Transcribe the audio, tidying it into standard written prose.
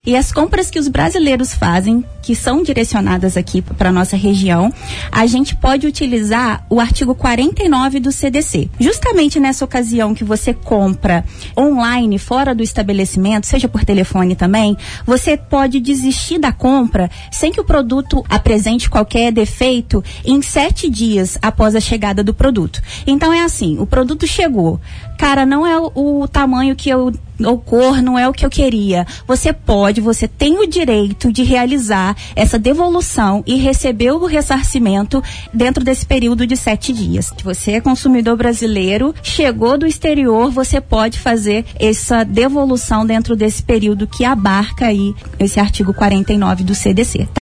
E as compras que os brasileiros fazem, que são direcionadas aqui para nossa região, a gente pode utilizar o artigo 49 do CDC. Justamente nessa ocasião que você compra online, fora do estabelecimento, seja por telefone também, você pode desistir da compra sem que o produto apresente qualquer defeito em 7 dias após a chegada do produto. Então é assim, o produto chegou, cara, não é o tamanho que ou cor não é o que eu queria. Você tem o direito de realizar essa devolução e receber o ressarcimento dentro desse período de 7 dias. Se você é consumidor brasileiro, chegou do exterior, você pode fazer essa devolução dentro desse período que abarca aí esse artigo 49 do CDC.